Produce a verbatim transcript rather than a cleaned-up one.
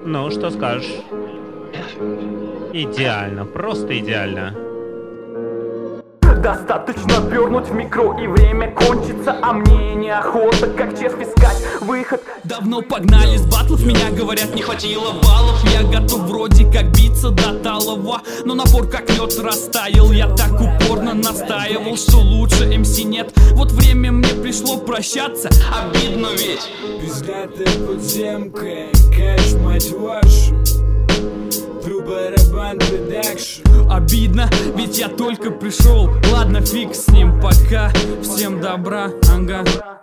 Ну, что скажешь? Идеально, просто идеально. Достаточно пернуть в микро и время кончится, а мне неохота, как червь, искать выход. Давно погнали с батлов, меня говорят, не хватило баллов. Я готов вроде как биться до талого, но напор как лед растаял. Я так упорно настаивал, что лучше эм си нет. Вот время мне пришло прощаться, обидно ведь. Пиздатая подземка, кэш, мать вашу. Барабан продакшн. Обидно, ведь я только пришел. Ладно, фиг с ним, пока. Всем добра, ага.